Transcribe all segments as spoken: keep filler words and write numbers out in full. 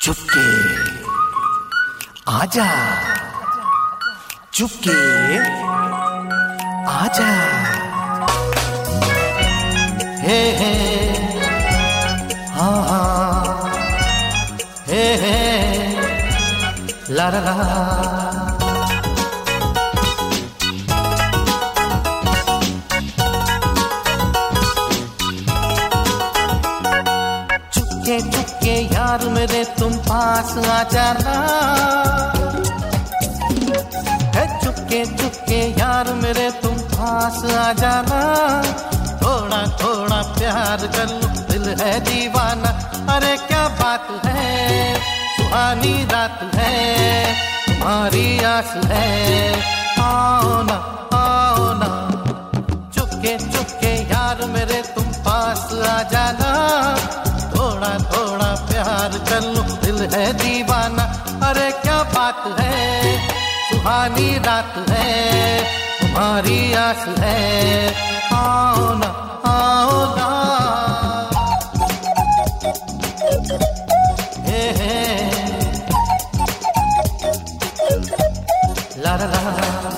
चुपके आजा, चुपके आजा, हे हे हाँ हाँ, हे हे ला ला ला। चुपके चुपके यार मेरे तुम पास आ जाना, है चुपके चुपके यार मेरे तुम पास आ जाना। थोड़ा थोड़ा प्यार कर लो, दिल है दीवाना। अरे क्या बात है, सुहानी रात है, तुम्हारी आस है, आओ ना आओ ना। चुपके चुपके यार मेरे तुम पास आ जाना। थोड़ा थोड़ा प्यार कर लो, दिल है दीवाना। अरे क्या बात है, सुहानी रात है, तुम्हारी आस है, आओ ना आओ ना। हे हे ला ला ला।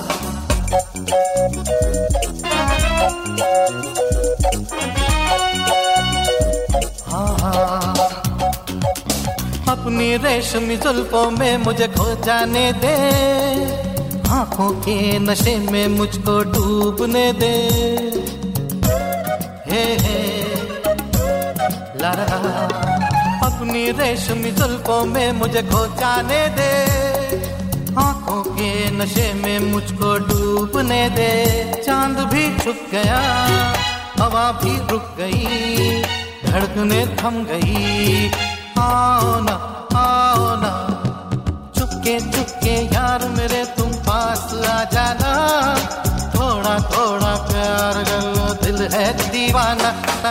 अपनी रेशमी जुल्फों में मुझे खो जाने दे, आंखों के नशे में मुझको डूबने दे। हे हे ला ला। अपनी रेशमी जुल्फों में मुझे खो जाने दे, आंखों के नशे में मुझको डूबने दे। चांद भी छुप गया, हवा भी रुक गई, धड़कने थम गई, आओ ना आओ ना। चुपके चुपके यार मेरे तुम पास आ जाना। थोड़ा थोड़ा प्यार कर लो, दिल है दीवाना।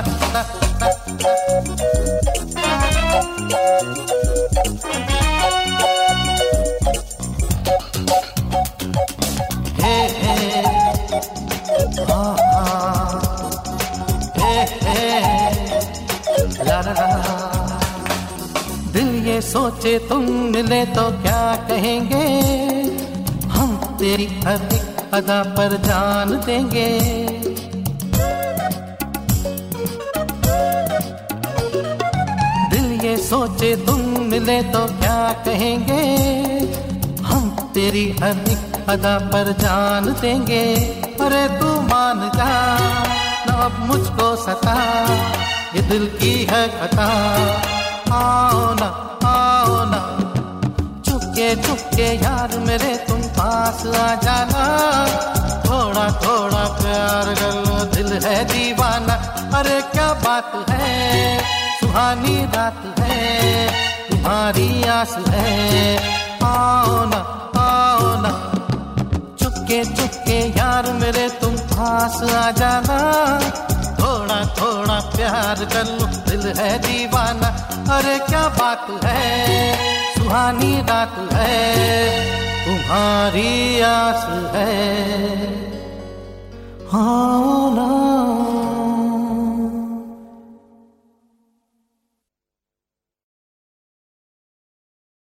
हे हे हाँ हाँ, हे हे ला ला ला। दिल ये सोचे तुम मिले तो क्या कहेंगे, हम तेरी हर एक अदा पर जान देंगे। दिल ये सोचे तुम मिले तो क्या कहेंगे, हम तेरी हर एक अदा पर जान देंगे। अरे तू मान जा ना अब मुझको सता, ये दिल की है खता, आओ ना आओ ना। चुपके चुपके यार मेरे तुम पास आ जाना। थोड़ा थोड़ा प्यार कर लो, दिल है दीवाना। अरे क्या बात है, सुहानी रात है, तुम्हारी आस है, आओ ना आओ ना। चुपके चुपके यार मेरे तुम पास आ जाना। थोड़ा थोड़ा प्यार कर लो, दिल है दीवाना। अरे क्या बात है, सुहानी रात है, तुम्हारी आस है, हाँ।